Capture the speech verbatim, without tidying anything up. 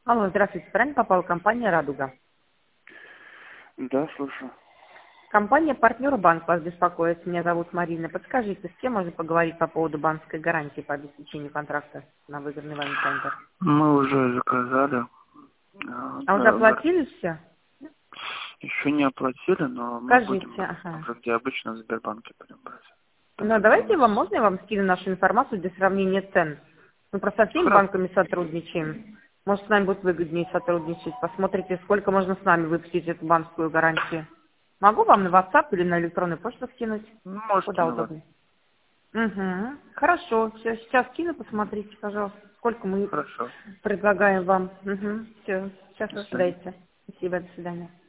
Алло, здравствуйте. Правильно попала компания «Радуга»? Да, слушаю. Компания «Партнер Банк» вас беспокоит. Меня зовут Марина. Подскажите, с кем можно поговорить по поводу банковской гарантии по обеспечению контракта на выгодный вами центр? Мы уже заказали. а, А уже да, гар- оплатили все? Еще не оплатили, но мы Скажите, будем брать. ага. Уже где обычно в Сбербанке будем брать. Так Ну, как у давайте нас... вам, можно я вам скину нашу информацию для сравнения цен? Мы просто со всеми Хорошо. банками сотрудничаем. Может, с нами будет выгоднее сотрудничать. Посмотрите, сколько можно с нами выпустить эту банковскую гарантию. Могу вам на WhatsApp или на электронную почту скинуть? Ну, можете Куда на вас. удобнее? Угу. Хорошо. Все, сейчас кину, посмотрите, пожалуйста, сколько мы Хорошо. предлагаем вам. Угу. Все, сейчас До свидания. ожидайте. Спасибо, до свидания.